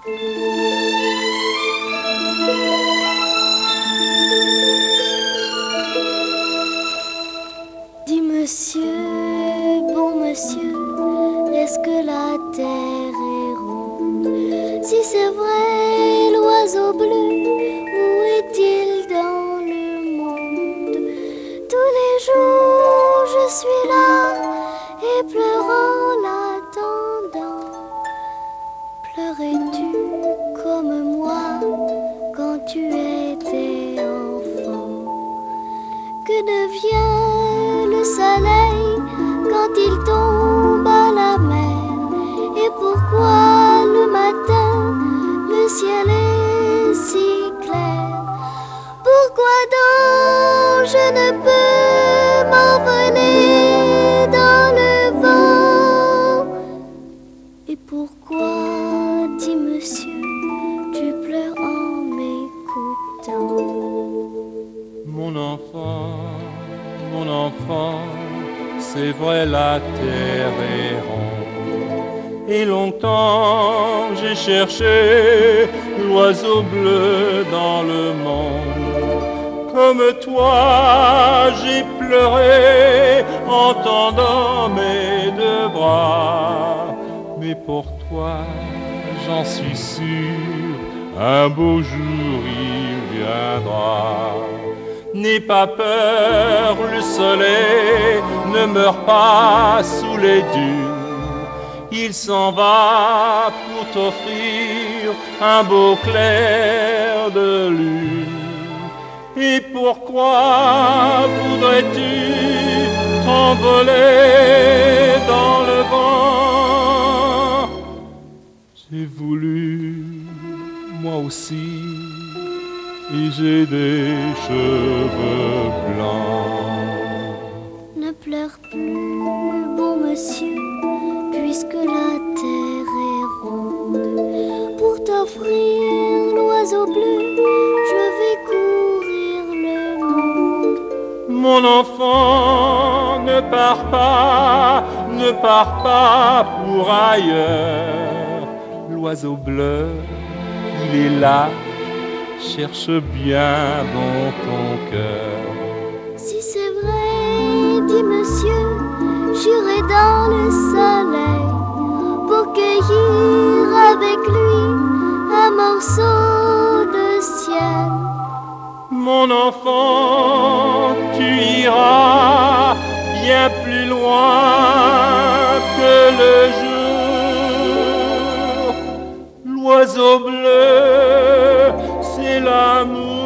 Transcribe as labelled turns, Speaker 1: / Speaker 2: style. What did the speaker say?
Speaker 1: Dis monsieur, bon monsieur, est-ce que la terre est ronde? Si c'est vrai, l'oiseau bleu, où est-il dans le monde? Tous les jours je suis là et pleurant l'attendant. Pleurais-tu comme moi quand tu étais enfant? Que devient le soleil quand il tombe à la mer? Et pourquoi le matin le ciel est si clair? Pourquoi donc je ne peux m'envoler dans le vent? Et pourquoi, dis monsieur, tu pleures en m'écoutant?
Speaker 2: Mon enfant, c'est vrai la terre est ronde. Et longtemps j'ai cherché l'oiseau bleu dans le monde. Comme toi j'ai pleuré en tendant mes deux bras. Mais pour toi, j'en suis sûr, un beau jour il viendra. N'aie pas peur, le soleil ne meurt pas sous les dunes. Il s'en va pour t'offrir un beau clair de lune. Et pourquoi voudrais-tu t'envoler dans le vent? J'ai voulu, moi aussi, et j'ai des cheveux blancs.
Speaker 1: Ne pleure plus, bon monsieur, puisque la terre est ronde. Pour t'offrir l'oiseau bleu, je vais courir le monde.
Speaker 2: Mon enfant, ne pars pas pour ailleurs. L'oiseau bleu, il est là, cherche bien dans ton cœur.
Speaker 1: Si c'est vrai, dit monsieur, j'irai dans le soleil pour cueillir avec lui un morceau de ciel.
Speaker 2: Mon enfant, tu iras bien plus loin que le jour. L'oiseau bleu, c'est l'amour.